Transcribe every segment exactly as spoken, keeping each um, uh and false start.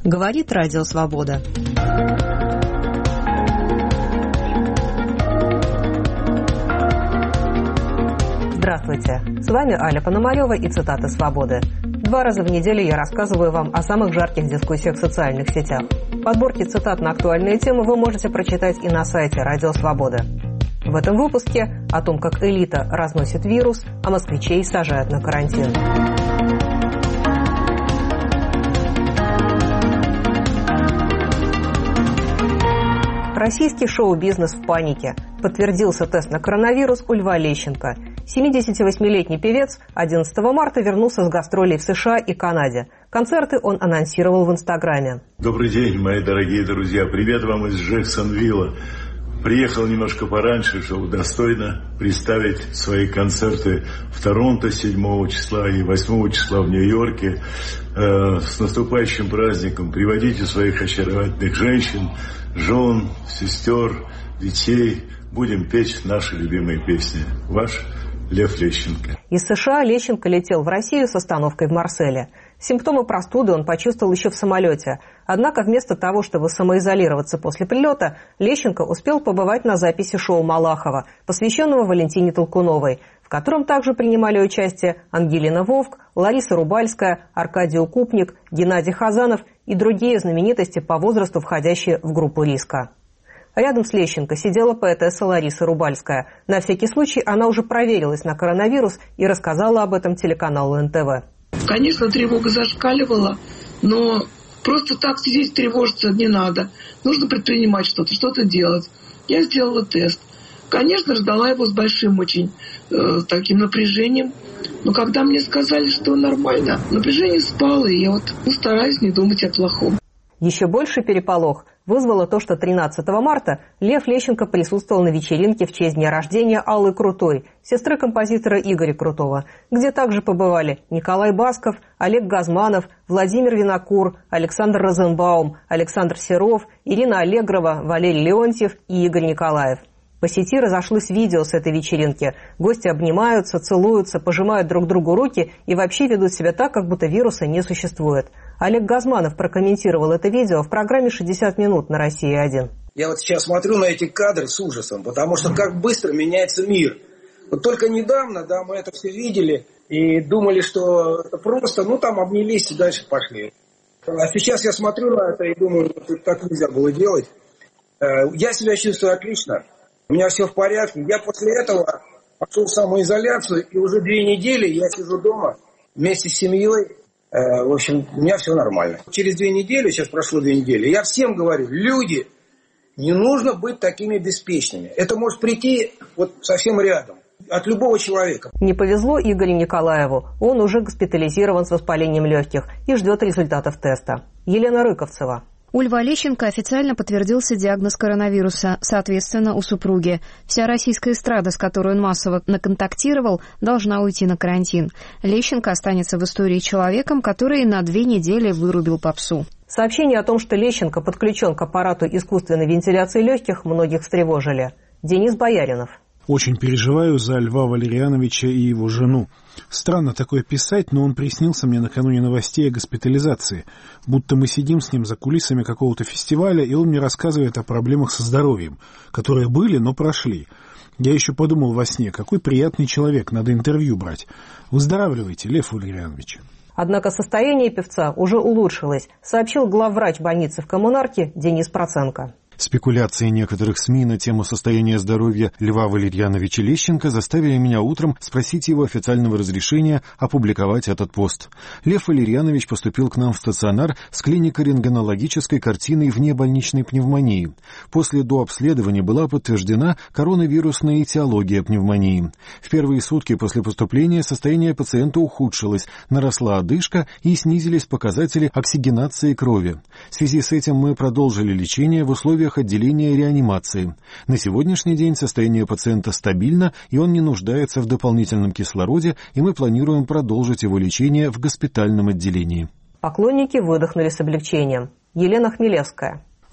Говорит Радио Свобода. Здравствуйте, с вами Аля Пономарева и цитаты «Свободы». Два раза в неделю я рассказываю вам о самых жарких дискуссиях в социальных сетях. Подборки цитат на актуальные темы вы можете прочитать и на сайте Радио Свобода. В этом выпуске о том, как элита разносит вирус, а москвичей сажают на карантин. Российский шоу-бизнес в панике. Подтвердился тест на коронавирус у Льва Лещенко. семидесятивосьмилетний певец одиннадцатого марта вернулся с гастролей в США и Канаде. Концерты он анонсировал в Инстаграме. Добрый день, мои дорогие друзья. Привет вам из Джексонвилла. Приехал немножко пораньше, чтобы достойно представить свои концерты в Торонто седьмого числа и восьмого числа в Нью-Йорке. Э, с наступающим праздником. Приводите своих очаровательных женщин, жен, сестер, детей. Будем петь наши любимые песни. Ваш Лев Лещенко. Из США Лещенко летел в Россию с остановкой в Марселе. Симптомы простуды он почувствовал еще в самолете. Однако вместо того, чтобы самоизолироваться после прилета, Лещенко успел побывать на записи шоу Малахова, посвященного Валентине Толкуновой, в котором также принимали участие Ангелина Вовк, Лариса Рубальская, Аркадий Укупник, Геннадий Хазанов и другие знаменитости по возрасту, входящие в группу риска. Рядом с Лещенко сидела поэтесса Лариса Рубальская. На всякий случай она уже проверилась на коронавирус и рассказала об этом телеканалу эн тэ вэ. Конечно, тревога зашкаливала, но просто так сидеть тревожиться не надо. Нужно предпринимать что-то, что-то делать. Я сделала тест. Конечно, ждала его с большим очень э, таким напряжением. Но когда мне сказали, что нормально, напряжение спало, и я вот ну, стараюсь не думать о плохом. Еще больше переполох вызвало то, что тринадцатого марта Лев Лещенко присутствовал на вечеринке в честь дня рождения Аллы Крутой, сестры композитора Игоря Крутого, где также побывали Николай Басков, Олег Газманов, Владимир Винокур, Александр Розенбаум, Александр Серов, Ирина Аллегрова, Валерий Леонтьев и Игорь Николаев. По сети разошлось видео с этой вечеринки. Гости обнимаются, целуются, пожимают друг другу руки и вообще ведут себя так, как будто вируса не существует. Олег Газманов прокомментировал это видео в программе «шестьдесят минут» на Россия один. Я вот сейчас смотрю на эти кадры с ужасом, потому что как быстро меняется мир. Вот только недавно, да, мы это все видели и думали, что это просто, ну там обнялись и дальше пошли. А сейчас я смотрю на это и думаю, так нельзя было делать. Я себя чувствую отлично. У меня все в порядке. Я после этого пошел в самоизоляцию, и уже две недели я сижу дома вместе с семьей. В общем, у меня все нормально. Через две недели, сейчас прошло две недели, я всем говорю, люди, не нужно быть такими беспечными. Это может прийти вот совсем рядом, от любого человека. Не повезло Игорю Николаеву. Он уже госпитализирован с воспалением легких и ждет результатов теста. Елена Рыковцева. У Льва Лещенко официально подтвердился диагноз коронавируса, соответственно, у супруги. Вся российская эстрада, с которой он массово наконтактировал, должна уйти на карантин. Лещенко останется в истории человеком, который на две недели вырубил попсу. Сообщение о том, что Лещенко подключен к аппарату искусственной вентиляции легких, многих встревожили. Денис Бояринов. Очень переживаю за Льва Валерьяновича и его жену. Странно такое писать, но он приснился мне накануне новостей о госпитализации. Будто мы сидим с ним за кулисами какого-то фестиваля, и он мне рассказывает о проблемах со здоровьем, которые были, но прошли. Я еще подумал во сне, какой приятный человек, надо интервью брать. Выздоравливайте, Лев Валерьянович. Однако состояние певца уже улучшилось, сообщил главврач больницы в Коммунарке Денис Проценко. Спекуляции некоторых СМИ на тему состояния здоровья Льва Валерьяновича Лещенко заставили меня утром спросить его официального разрешения опубликовать этот пост. Лев Валерьянович поступил к нам в стационар с клинико-рентгенологической картиной внебольничной пневмонии. После дообследования была подтверждена коронавирусная этиология пневмонии. В первые сутки после поступления состояние пациента ухудшилось, наросла одышка и снизились показатели оксигенации крови. В связи с этим мы продолжили лечение в условиях отделения реанимации. На сегодняшний день состояние пациента стабильно, и он не нуждается в дополнительном кислороде, и мы планируем продолжить его лечение в госпитальном отделении. Поклонники выдохнули с облегчением. Елена Хмелевская.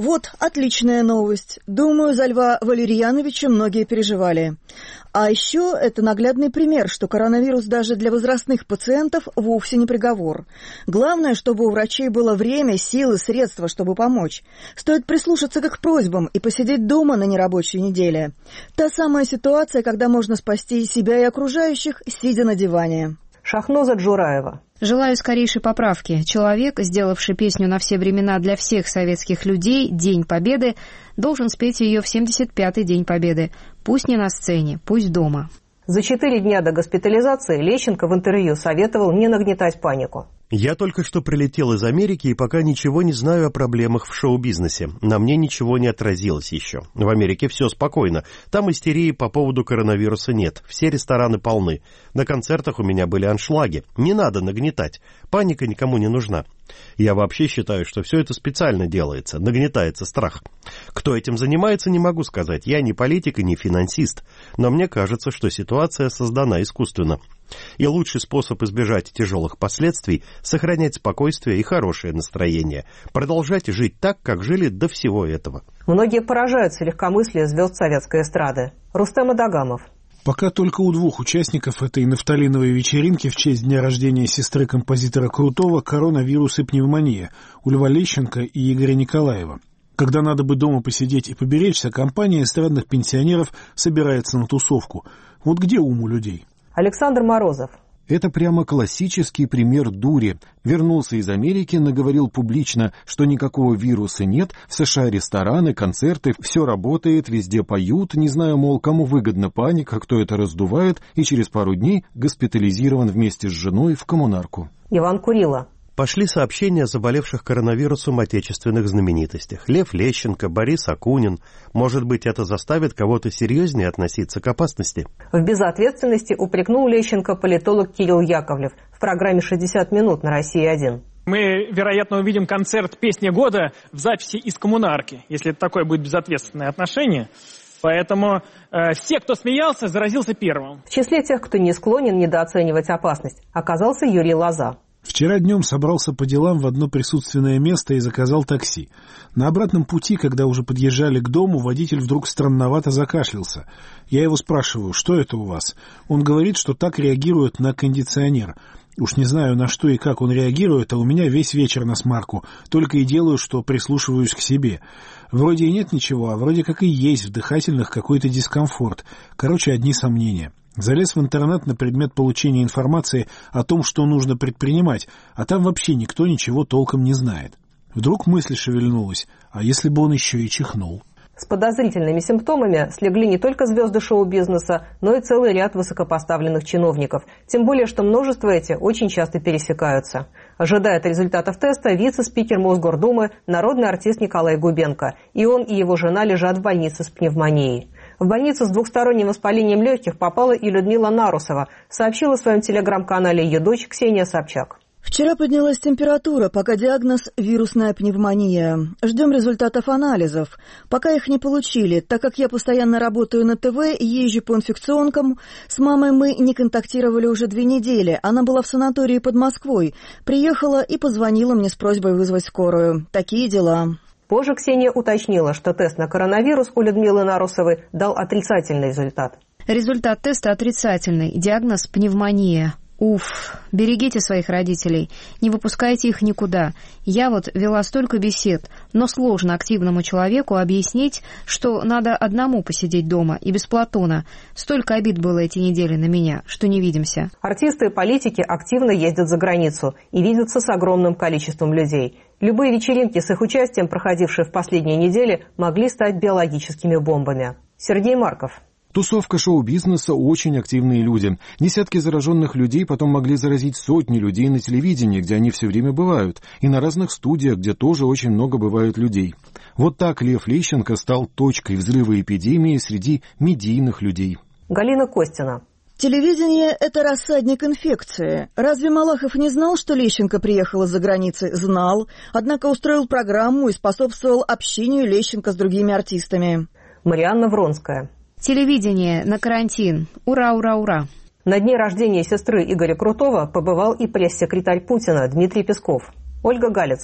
Вот отличная новость. Думаю, за Льва Валерьяновича многие переживали. А еще это наглядный пример, что коронавирус даже для возрастных пациентов вовсе не приговор. Главное, чтобы у врачей было время, силы, средства, чтобы помочь. Стоит прислушаться к их просьбам и посидеть дома на нерабочей неделе. Та самая ситуация, когда можно спасти себя и окружающих, сидя на диване. Шахноза Джураева. Желаю скорейшей поправки. Человек, сделавший песню на все времена для всех советских людей «День Победы», должен спеть ее в семьдесят пятый День Победы. Пусть не на сцене, пусть дома. За четыре дня до госпитализации Лещенко в интервью советовал не нагнетать панику. Я только что прилетел из Америки и пока ничего не знаю о проблемах в шоу-бизнесе. На мне ничего не отразилось еще. В Америке все спокойно. Там истерии по поводу коронавируса нет. Все рестораны полны. На концертах у меня были аншлаги. Не надо нагнетать. Паника никому не нужна. Я вообще считаю, что все это специально делается. Нагнетается страх. Кто этим занимается, не могу сказать. Я не политик и не финансист. Но мне кажется, что ситуация создана искусственно. И лучший способ избежать тяжелых последствий – сохранять спокойствие и хорошее настроение. Продолжать жить так, как жили до всего этого. Многие поражаются легкомыслию звезд советской эстрады. Рустем Адагамов. Пока только у двух участников этой нафталиновой вечеринки в честь дня рождения сестры композитора Крутого коронавирус и пневмония у Льва Лещенко и Игоря Николаева. Когда надо бы дома посидеть и поберечься, компания эстрадных пенсионеров собирается на тусовку. Вот где ум у людей? Александр Морозов. Это прямо классический пример дури. Вернулся из Америки, наговорил публично, что никакого вируса нет, в США рестораны, концерты, все работает, везде поют, не знаю, мол, кому выгодна паника, кто это раздувает, и через пару дней госпитализирован вместе с женой в коммунарку. Иван Курила. Пошли сообщения о заболевших коронавирусом отечественных знаменитостях. Лев Лещенко, Борис Акунин. Может быть, это заставит кого-то серьезнее относиться к опасности? В безответственности упрекнул Лещенко политолог Кирилл Яковлев в программе «шестьдесят минут» на Россия один. Мы, вероятно, увидим концерт «Песня года» в записи из коммунарки, если это такое будет безответственное отношение. Поэтому э, все, кто смеялся, заразился первым. В числе тех, кто не склонен недооценивать опасность, оказался Юрий Лоза. Вчера днем собрался по делам в одно присутственное место и заказал такси. На обратном пути, когда уже подъезжали к дому, водитель вдруг странновато закашлялся. Я его спрашиваю, что это у вас? Он говорит, что так реагирует на кондиционер. Уж не знаю, на что и как он реагирует, а у меня весь вечер насмарку. Только и делаю, что прислушиваюсь к себе. Вроде и нет ничего, а вроде как и есть в дыхательных какой-то дискомфорт. Короче, одни сомнения. Залез в интернет на предмет получения информации о том, что нужно предпринимать, а там вообще никто ничего толком не знает. Вдруг мысль шевельнулась, а если бы он еще и чихнул? С подозрительными симптомами слегли не только звезды шоу-бизнеса, но и целый ряд высокопоставленных чиновников. Тем более, что множество эти очень часто пересекаются. Ожидает результатов теста вице-спикер Мосгордумы, народный артист Николай Губенко. И он, и его жена лежат в больнице с пневмонией. В больницу с двухсторонним воспалением легких попала и Людмила Нарусова, сообщила в своем телеграм-канале ее дочь Ксения Собчак. Вчера поднялась температура, пока диагноз вирусная пневмония. Ждем результатов анализов. Пока их не получили, так как я постоянно работаю на ТВ и езжу по инфекционкам, с мамой мы не контактировали уже две недели. Она была в санатории под Москвой. Приехала и позвонила мне с просьбой вызвать скорую. Такие дела. Позже Ксения уточнила, что тест на коронавирус у Людмилы Нарусовой дал отрицательный результат. Результат теста отрицательный. Диагноз пневмония. Уф, берегите своих родителей, не выпускайте их никуда. Я вот вела столько бесед, но сложно активному человеку объяснить, что надо одному посидеть дома и без Платона. Столько обид было эти недели на меня, что не видимся. Артисты и политики активно ездят за границу и видятся с огромным количеством людей. Любые вечеринки с их участием, проходившие в последние недели, могли стать биологическими бомбами. Сергей Марков. Тусовка шоу-бизнеса – очень активные люди. Десятки зараженных людей потом могли заразить сотни людей на телевидении, где они все время бывают, и на разных студиях, где тоже очень много бывает людей. Вот так Лев Лещенко стал точкой взрыва эпидемии среди медийных людей. Галина Костина. Телевидение – это рассадник инфекции. Разве Малахов не знал, что Лещенко приехал из-за границы? Знал. Однако устроил программу и способствовал общению Лещенко с другими артистами. Марианна Вронская. Телевидение на карантин. Ура, ура, ура. На дне рождения сестры Игоря Крутого побывал и пресс-секретарь Путина Дмитрий Песков. Ольга Галицкая.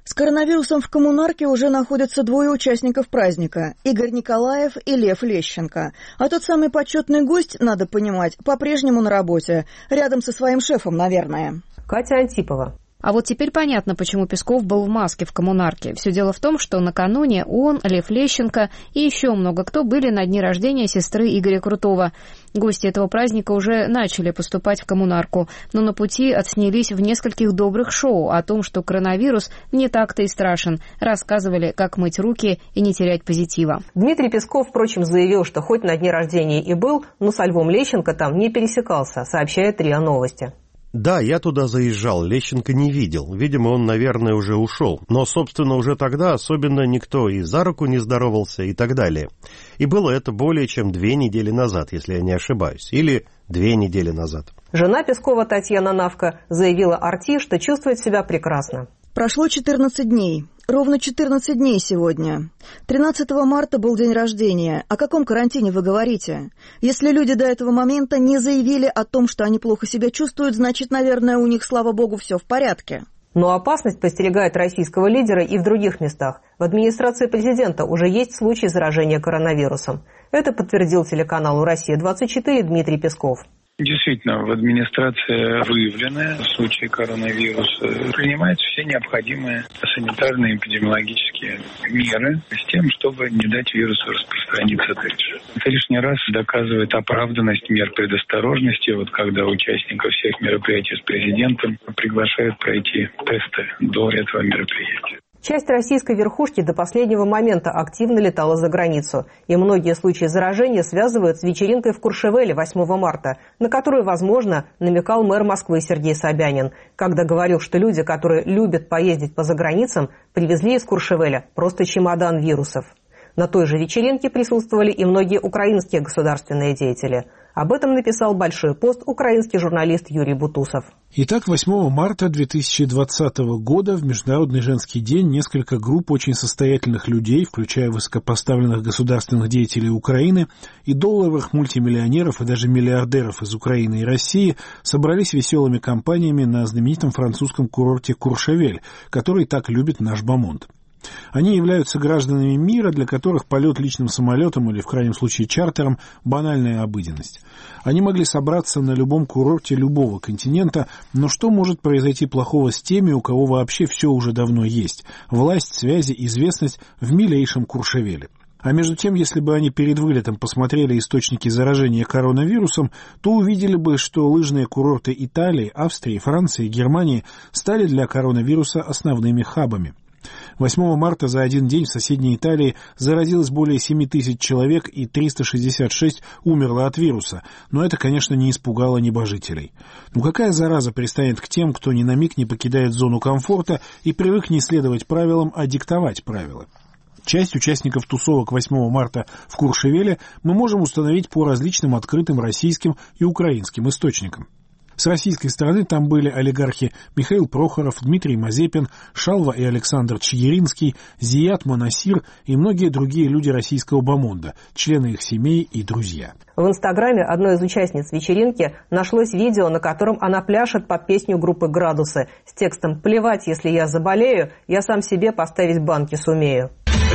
С коронавирусом в коммунарке уже находятся двое участников праздника – Игорь Николаев и Лев Лещенко. А тот самый почетный гость, надо понимать, по-прежнему на работе, рядом со своим шефом, наверное. Катя Антипова. А вот теперь понятно, почему Песков был в маске в коммунарке. Все дело в том, что накануне он, Лев Лещенко и еще много кто были на дне рождения сестры Игоря Крутого. Гости этого праздника уже начали поступать в коммунарку, но на пути отснялись в нескольких добрых шоу о том, что коронавирус не так-то и страшен. Рассказывали, как мыть руки и не терять позитива. Дмитрий Песков, впрочем, заявил, что хоть на дне рождения и был, но со Львом Лещенко там не пересекался, сообщает РИА Новости. Да, я туда заезжал, Лещенко не видел. Видимо, он, наверное, уже ушел. Но, собственно, уже тогда особенно никто и за руку не здоровался и так далее. И было это более чем две недели назад, если я не ошибаюсь. Или две недели назад. Жена Пескова Татьяна Навка заявила Арти, что чувствует себя прекрасно. Прошло четырнадцать дней. Ровно четырнадцать дней сегодня. тринадцатого марта был день рождения. О каком карантине вы говорите? Если люди до этого момента не заявили о том, что они плохо себя чувствуют, значит, наверное, у них, слава богу, все в порядке. Но опасность подстерегает российского лидера и в других местах. В администрации президента уже есть случаи заражения коронавирусом. Это подтвердил телеканалу «Россия-двадцать четыре» Дмитрий Песков. Действительно, в администрации выявлены случаи коронавируса. Принимаются все необходимые санитарные и эпидемиологические меры с тем, чтобы не дать вирусу распространиться дальше. Это лишний раз доказывает оправданность мер предосторожности, вот когда участников всех мероприятий с президентом приглашают пройти тесты до этого мероприятия. Часть российской верхушки до последнего момента активно летала за границу, и многие случаи заражения связывают с вечеринкой в Куршевеле восьмого марта, на которую, возможно, намекал мэр Москвы Сергей Собянин, когда говорил, что люди, которые любят поездить по заграницам, привезли из Куршевеля просто чемодан вирусов. На той же вечеринке присутствовали и многие украинские государственные деятели. Об этом написал большой пост украинский журналист Юрий Бутусов. Итак, восьмого марта две тысячи двадцатого года в Международный женский день несколько групп очень состоятельных людей, включая высокопоставленных государственных деятелей Украины и долларовых мультимиллионеров и даже миллиардеров из Украины и России, собрались веселыми компаниями на знаменитом французском курорте Куршевель, который так любит наш Бамонт. Они являются гражданами мира, для которых полет личным самолетом или, в крайнем случае, чартером – банальная обыденность. Они могли собраться на любом курорте любого континента, но что может произойти плохого с теми, у кого вообще все уже давно есть – власть, связи, известность в милейшем Куршевеле? А между тем, если бы они перед вылетом посмотрели источники заражения коронавирусом, то увидели бы, что лыжные курорты Италии, Австрии, Франции и Германии стали для коронавируса основными хабами. восьмого марта за один день в соседней Италии заразилось более семь тысяч человек и триста шестьдесят шесть умерло от вируса, но это, конечно, не испугало небожителей. Ну какая зараза пристанет к тем, кто ни на миг не покидает зону комфорта и привык не следовать правилам, а диктовать правила? Часть участников тусовок восьмого марта в Куршевеле мы можем установить по различным открытым российским и украинским источникам. С российской стороны там были олигархи Михаил Прохоров, Дмитрий Мазепин, Шалва и Александр Чигиринский, Зият Монасир и многие другие люди российского бомонда, члены их семей и друзья. В Инстаграме одной из участниц вечеринки нашлось видео, на котором она пляшет под песню группы «Градусы» с текстом «Плевать, если я заболею, я сам себе поставить банки сумею».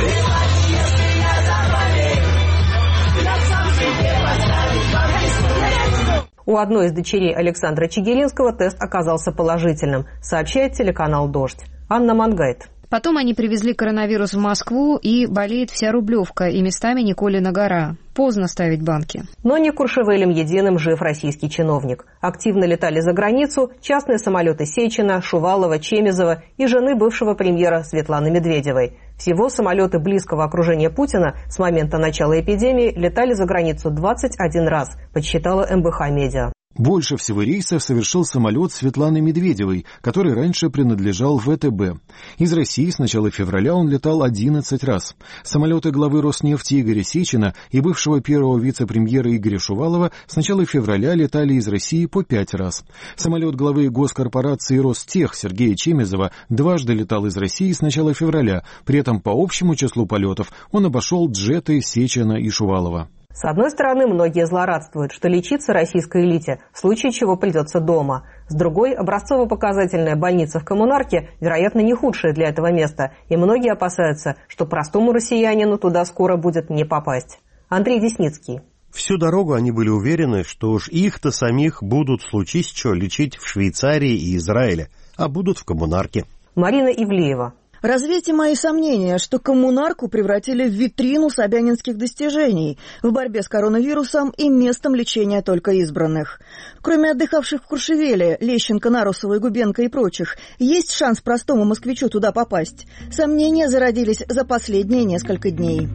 У одной из дочерей Александра Чигиринского тест оказался положительным, сообщает телеканал «Дождь». Анна Мангайт. Потом они привезли коронавирус в Москву, и болеет вся Рублевка, и местами Николина гора. Поздно ставить банки. Но не Куршевелем единым жив российский чиновник. Активно летали за границу частные самолеты Сечина, Шувалова, Чемезова и жены бывшего премьера Светланы Медведевой. Всего самолеты близкого окружения Путина с момента начала эпидемии летали за границу двадцать один раз, подсчитала эм бэ ха Медиа. Больше всего рейсов совершил самолет Светланы Медведевой, который раньше принадлежал вэ тэ бэ. Из России с начала февраля он летал одиннадцать раз. Самолеты главы Роснефти Игоря Сечина и бывшего первого вице-премьера Игоря Шувалова с начала февраля летали из России по пять раз. Самолет главы госкорпорации Ростех Сергея Чемезова дважды летал из России с начала февраля. При этом по общему числу полетов он обошел джеты Сечина и Шувалова. С одной стороны, многие злорадствуют, что лечиться российской элите, в случае чего придется дома. С другой, образцово-показательная больница в Коммунарке, вероятно, не худшая для этого места, и многие опасаются, что простому россиянину туда скоро будет не попасть. Андрей Десницкий. Всю дорогу они были уверены, что уж их-то самих будут, случись что, лечить в Швейцарии и Израиле, а будут в Коммунарке. Марина Ивлеева. Развейте мои сомнения, что Коммунарку превратили в витрину собянинских достижений в борьбе с коронавирусом и местом лечения только избранных. Кроме отдыхавших в Куршевеле, Лещенко, Нарусова, Губенко и прочих, есть шанс простому москвичу туда попасть? Сомнения зародились за последние несколько дней.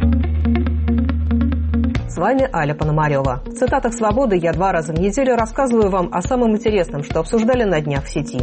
С вами Аля Пономарева. В цитатах «Свободы» я два раза в неделю рассказываю вам о самом интересном, что обсуждали на днях в сети.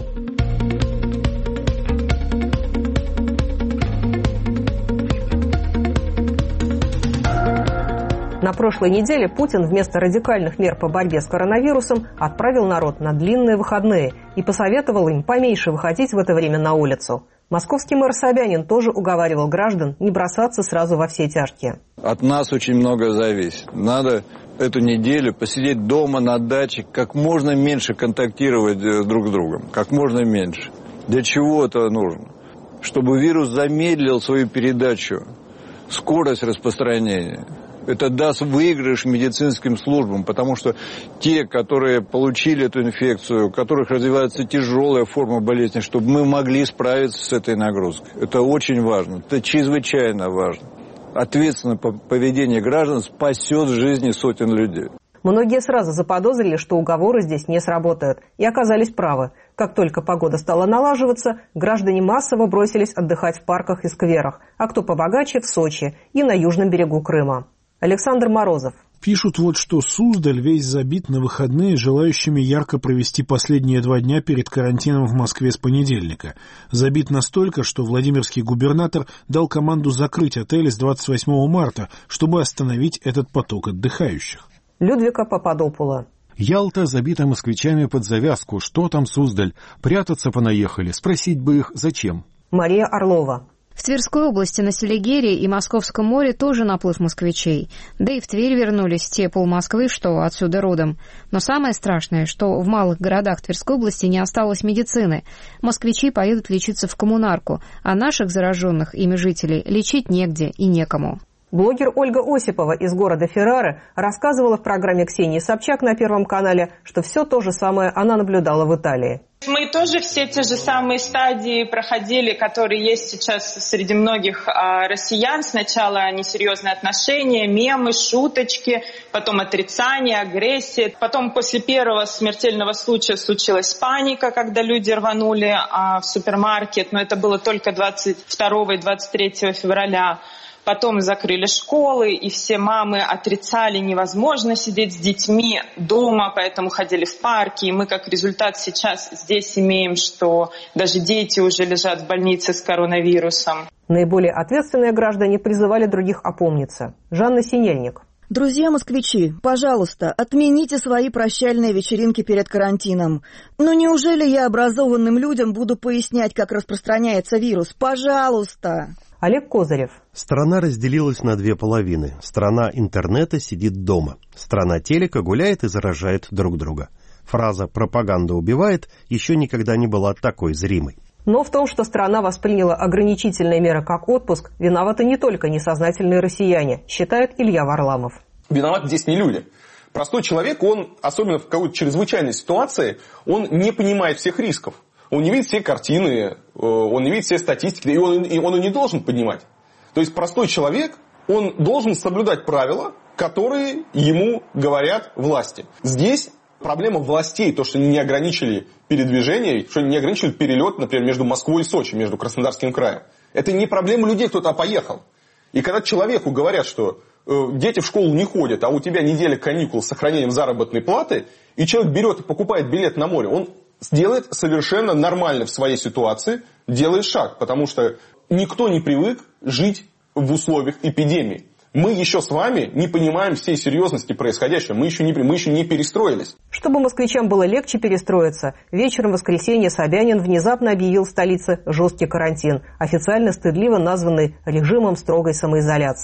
На прошлой неделе Путин вместо радикальных мер по борьбе с коронавирусом отправил народ на длинные выходные и посоветовал им поменьше выходить в это время на улицу. Московский мэр Собянин тоже уговаривал граждан не бросаться сразу во все тяжкие. От нас очень многое зависит. Надо эту неделю посидеть дома на даче, как можно меньше контактировать друг с другом, как можно меньше. Для чего это нужно? Чтобы вирус замедлил свою передачу, скорость распространения. Это даст выигрыш медицинским службам, потому что те, которые получили эту инфекцию, у которых развивается тяжелая форма болезни, чтобы мы могли справиться с этой нагрузкой. Это очень важно, это чрезвычайно важно. Ответственное поведение граждан спасет жизни сотен людей. Многие сразу заподозрили, что уговоры здесь не сработают, и оказались правы. Как только погода стала налаживаться, граждане массово бросились отдыхать в парках и скверах, а кто побогаче – в Сочи и на южном берегу Крыма. Александр Морозов. Пишут вот, что Суздаль весь забит на выходные желающими ярко провести последние два дня перед карантином в Москве с понедельника. Забит настолько, что владимирский губернатор дал команду закрыть отели с двадцать восьмого марта, чтобы остановить этот поток отдыхающих. Людвика Пападопула. Ялта забита москвичами под завязку. Что там Суздаль? Прятаться понаехали. Спросить бы их, зачем? Мария Орлова. В Тверской области на Селигере и Московском море тоже наплыв москвичей. Да и в Тверь вернулись те полмосквы, что отсюда родом. Но самое страшное, что в малых городах Тверской области не осталось медицины. Москвичи поедут лечиться в Коммунарку, а наших зараженных ими жителей лечить негде и некому. Блогер Ольга Осипова из города Феррары рассказывала в программе Ксении Собчак на Первом канале, что все то же самое она наблюдала в Италии. Мы тоже все те же самые стадии проходили, которые есть сейчас среди многих а, россиян. Сначала несерьезные отношения, мемы, шуточки, потом отрицание, агрессия. Потом после первого смертельного случая случилась паника, когда люди рванули а, в супермаркет, но это было только двадцать второго и двадцать третьего февраля. Потом закрыли школы, и все мамы отрицали, невозможно сидеть с детьми дома, поэтому ходили в парки. И мы как результат сейчас здесь имеем, что даже дети уже лежат в больнице с коронавирусом. Наиболее ответственные граждане призывали других опомниться. Жанна Синельник. Друзья москвичи, пожалуйста, отмените свои прощальные вечеринки перед карантином. Ну неужели я образованным людям буду пояснять, как распространяется вирус? Пожалуйста! Олег Козырев. Страна разделилась на две половины. Страна интернета сидит дома. Страна телека гуляет и заражает друг друга. Фраза «пропаганда убивает» еще никогда не была такой зримой. Но в том, что страна восприняла ограничительные меры как отпуск, виноваты не только несознательные россияне, считает Илья Варламов. Виноваты здесь не люди. Простой человек, он, особенно в какой-то чрезвычайной ситуации, он не понимает всех рисков. Он не видит все картины, он не видит все статистики, и он, и он и не должен понимать. То есть простой человек, он должен соблюдать правила, которые ему говорят власти. Здесь проблема властей, то, что они не ограничили передвижение, что они не ограничили перелет, например, между Москвой и Сочи, между Краснодарским краем. Это не проблема людей, кто туда поехал. И когда человеку говорят, что э, дети в школу не ходят, а у тебя неделя каникул с сохранением заработной платы, и человек берет и покупает билет на море, он сделает совершенно нормально в своей ситуации, делает шаг, потому что никто не привык жить в условиях эпидемии. Мы еще с вами не понимаем всей серьезности происходящего, мы еще не, мы еще не перестроились. Чтобы москвичам было легче перестроиться, вечером в воскресенье Собянин внезапно объявил в столице жесткий карантин, официально стыдливо названный режимом строгой самоизоляции.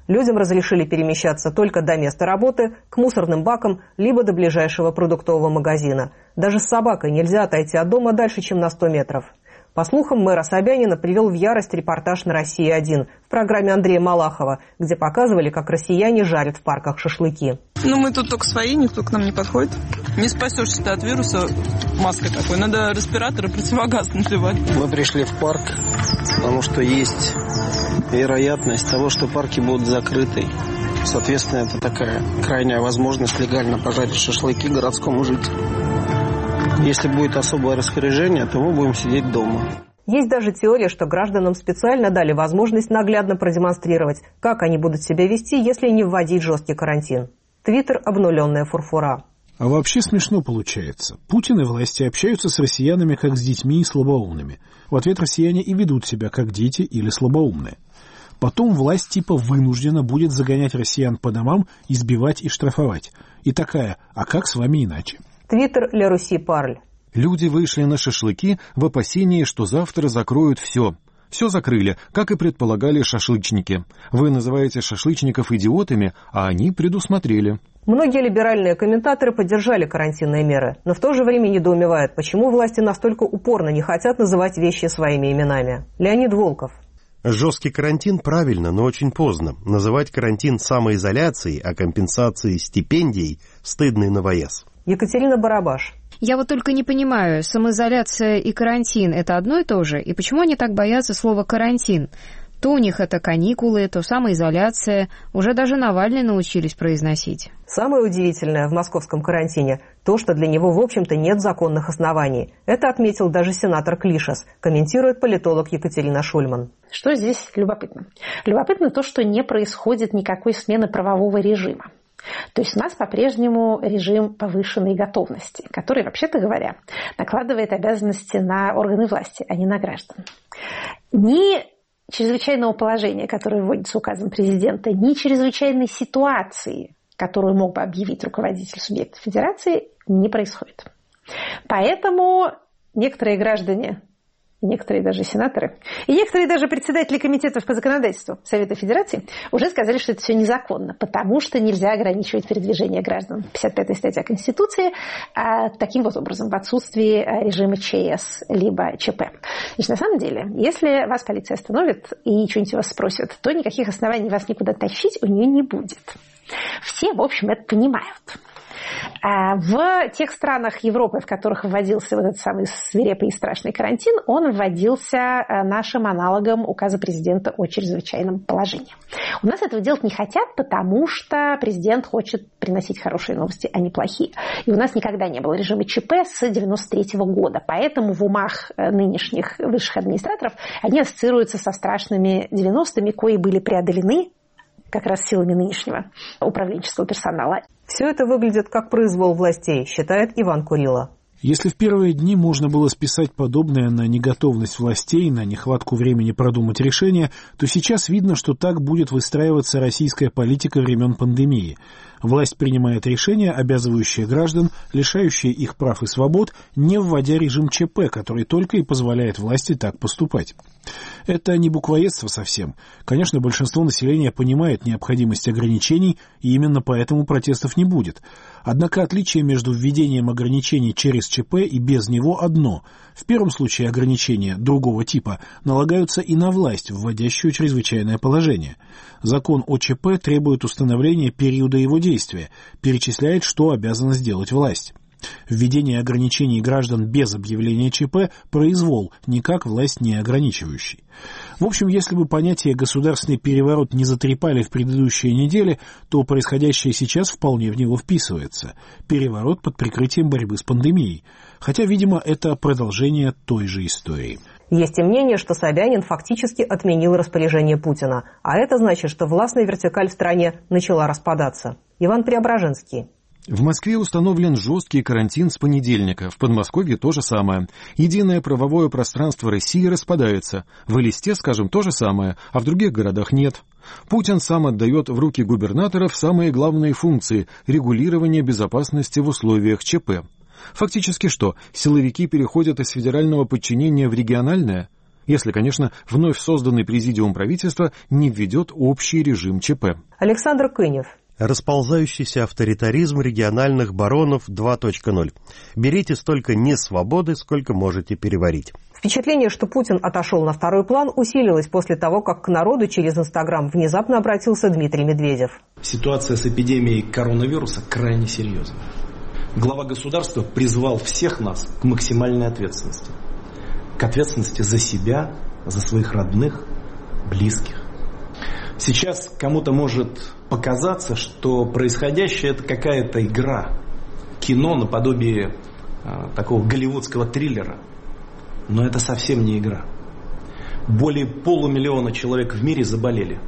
Людям разрешили перемещаться только до места работы, к мусорным бакам, либо до ближайшего продуктового магазина. Даже с собакой нельзя отойти от дома дальше, чем на сто метров. По слухам, мэра Собянина привел в ярость репортаж на «Россия один» в программе Андрея Малахова, где показывали, как россияне жарят в парках шашлыки. Ну, мы тут только свои, никто к нам не подходит. Не спасешься ты от вируса маской такой. Надо респираторы, противогаз надевать. Мы пришли в парк, потому что есть вероятность того, что парки будут закрыты. Соответственно, это такая крайняя возможность легально пожарить шашлыки городскому жителю. Если будет особое распоряжение, то мы будем сидеть дома. Есть даже теория, что гражданам специально дали возможность наглядно продемонстрировать, как они будут себя вести, если не вводить жесткий карантин. Твиттер – обнуленная фурфура. А вообще смешно получается. Путин и власти общаются с россиянами как с детьми и слабоумными. В ответ россияне и ведут себя как дети или слабоумные. Потом власть типа вынуждена будет загонять россиян по домам, избивать и штрафовать. И такая: а как с вами иначе? Твиттер Ля Руси Парль. Люди вышли на шашлыки в опасении, что завтра закроют все. Все закрыли, как и предполагали шашлычники. Вы называете шашлычников идиотами, а они предусмотрели. Многие либеральные комментаторы поддержали карантинные меры, но в то же время недоумевают, почему власти настолько упорно не хотят называть вещи своими именами. Леонид Волков. Жесткий карантин правильно, но очень поздно. Называть карантин самоизоляцией, а компенсацией стипендией – стыдный новояз. Екатерина Барабаш. Я вот только не понимаю, самоизоляция и карантин – это одно и то же? И почему они так боятся слова «карантин»? То у них это каникулы, то самоизоляция. Уже даже Навальный научились произносить. Самое удивительное в московском карантине – то, что для него, в общем-то, нет законных оснований. Это отметил даже сенатор Клишес, комментирует политолог Екатерина Шульман. Что здесь любопытно? Любопытно то, что не происходит никакой смены правового режима. То есть у нас по-прежнему режим повышенной готовности, который, вообще-то говоря, накладывает обязанности на органы власти, а не на граждан. Ни чрезвычайного положения, которое вводится указом президента, ни чрезвычайной ситуации, которую мог бы объявить руководитель субъекта федерации, не происходит. Поэтому некоторые граждане, некоторые даже сенаторы и некоторые даже председатели комитетов по законодательству Совета Федерации уже сказали, что это все незаконно, потому что нельзя ограничивать передвижение граждан. пятьдесят пятая статья Конституции а, таким вот образом, в отсутствии режима ЧС либо ЧП. Значит, на самом деле, если вас полиция остановит и что-нибудь вас спросит, то никаких оснований вас никуда тащить у нее не будет. Все, в общем, это понимают. В тех странах Европы, в которых вводился вот этот самый свирепый и страшный карантин, он вводился нашим аналогом указа президента о чрезвычайном положении. У нас этого делать не хотят, потому что президент хочет приносить хорошие новости, а не плохие. И у нас никогда не было режима ЧП с девяносто третьего года. Поэтому в умах нынешних высших администраторов они ассоциируются со страшными девяностыми, кои были преодолены как раз силами нынешнего управленческого персонала. Все это выглядит как произвол властей, считает Иван Курило. Если в первые дни можно было списать подобное на неготовность властей, на нехватку времени продумать решение, то сейчас видно, что так будет выстраиваться российская политика времен пандемии. Власть принимает решения, обязывающие граждан, лишающие их прав и свобод, не вводя режим ЧП, который только и позволяет власти так поступать. Это не буквоедство совсем. Конечно, большинство населения понимает необходимость ограничений, и именно поэтому протестов не будет. Однако отличие между введением ограничений через ЧП и без него одно. В первом случае ограничения другого типа налагаются и на власть, вводящую чрезвычайное положение. Закон о ЧП требует установления периода его действия, перечисляет, что обязана сделать власть. Введение ограничений граждан без объявления ЧП – произвол, никак власть не ограничивающий. В общем, если бы понятие «государственный переворот» не затрепали в предыдущие недели, то происходящее сейчас вполне в него вписывается. Переворот под прикрытием борьбы с пандемией. Хотя, видимо, это продолжение той же истории. Есть и мнение, что Собянин фактически отменил распоряжение Путина. А это значит, что властная вертикаль в стране начала распадаться. Иван Преображенский. В Москве установлен жесткий карантин с понедельника. В Подмосковье то же самое. Единое правовое пространство России распадается. В Элисте, скажем, то же самое, а в других городах нет. Путин сам отдает в руки губернаторов самые главные функции – регулирование безопасности в условиях ЧП. Фактически что, силовики переходят из федерального подчинения в региональное? Если, конечно, вновь созданный президиум правительства не введет общий режим ЧП. Александр Кынев. Расползающийся авторитаризм региональных баронов два точка ноль. Берите столько несвободы, сколько можете переварить. Впечатление, что Путин отошел на второй план, усилилось после того, как к народу через Инстаграм внезапно обратился Дмитрий Медведев. Ситуация с эпидемией коронавируса крайне серьезна. Глава государства призвал всех нас к максимальной ответственности. К ответственности за себя, за своих родных, близких. Сейчас кому-то может показаться, что происходящее – это какая-то игра, кино наподобие э, такого голливудского триллера. Но это совсем не игра. Более полумиллиона человек в мире заболели.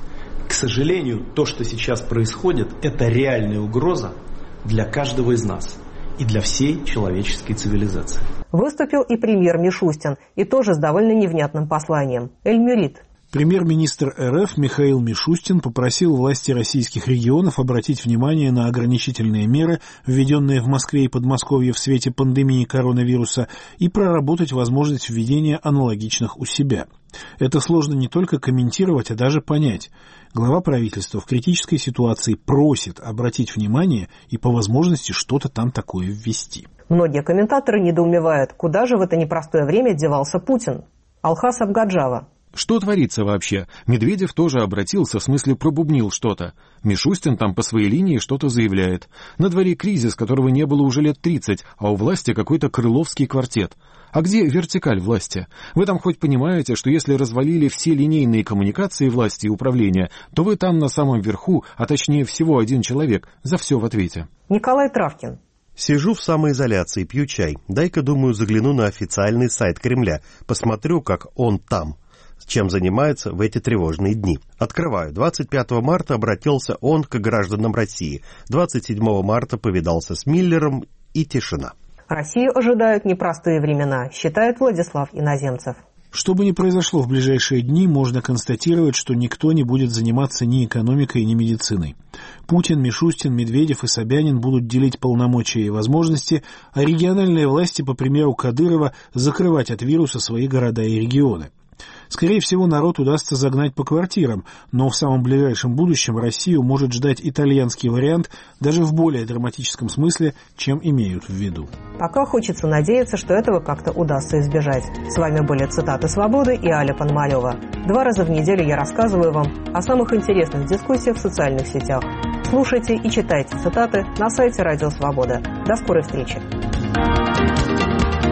К сожалению, то, что сейчас происходит, это реальная угроза для каждого из нас и для всей человеческой цивилизации. Выступил и премьер Мишустин, и тоже с довольно невнятным посланием. Эль-Мюрид. Премьер-министр РФ Михаил Мишустин попросил власти российских регионов обратить внимание на ограничительные меры, введенные в Москве и Подмосковье в свете пандемии коронавируса, и проработать возможность введения аналогичных у себя. Это сложно не только комментировать, а даже понять. Глава правительства в критической ситуации просит обратить внимание и по возможности что-то там такое ввести. Многие комментаторы недоумевают, куда же в это непростое время девался Путин. Алхас Абгаджава. Что творится вообще? Медведев тоже обратился, в смысле пробубнил что-то. Мишустин там по своей линии что-то заявляет. На дворе кризис, которого не было уже лет тридцать, а у власти какой-то крыловский квартет. А где вертикаль власти? Вы там хоть понимаете, что если развалили все линейные коммуникации власти и управления, то вы там на самом верху, а точнее всего один человек, за все в ответе. Николай Травкин. Сижу в самоизоляции, пью чай. Дай-ка, думаю, загляну на официальный сайт Кремля. Посмотрю, как он там. Чем занимается в эти тревожные дни. Открываю. двадцать пятого марта обратился он к гражданам России. двадцать седьмого марта повидался с Миллером, и тишина. Россию ожидают непростые времена, считает Владислав Иноземцев. Что бы ни произошло в ближайшие дни, можно констатировать, что никто не будет заниматься ни экономикой, ни медициной. Путин, Мишустин, Медведев и Собянин будут делить полномочия и возможности, а региональные власти, по примеру Кадырова, закрывать от вируса свои города и регионы. Скорее всего, народ удастся загнать по квартирам, но в самом ближайшем будущем Россию может ждать итальянский вариант даже в более драматическом смысле, чем имеют в виду. Пока хочется надеяться, что этого как-то удастся избежать. С вами были «Цитаты свободы» и Аля Пономарёва. Два раза в неделю я рассказываю вам о самых интересных дискуссиях в социальных сетях. Слушайте и читайте цитаты на сайте Радио Свобода. До скорой встречи.